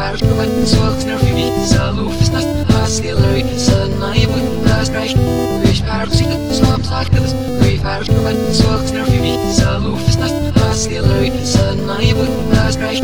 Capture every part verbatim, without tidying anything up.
Vaart wat zorgt naar wie zelf is naast haskiller sana je moet naast recht wees vaart ziet het slaap zacht is we vaart wat zorgt naar wie zelf is naast haskiller sana je moet naast recht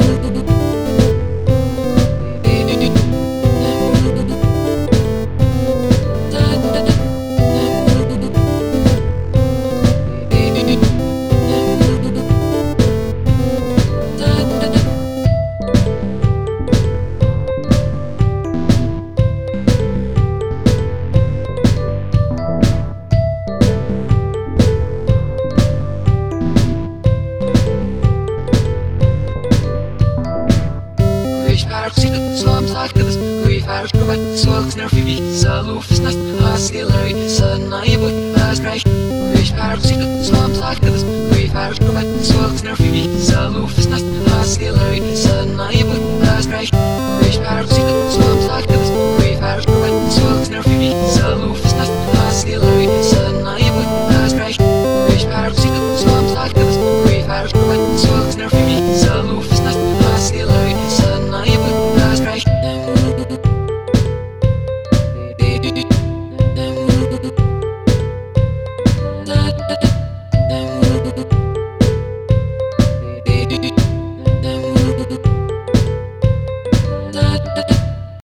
Ziet het slaap zacht is we vaart wat zorgt naar wie zelf is naast haskiller sana je moet naast recht wees vaart ziet het slaap zacht is we vaart wat zorgt naar wie zelf is naast haskiller sana je moet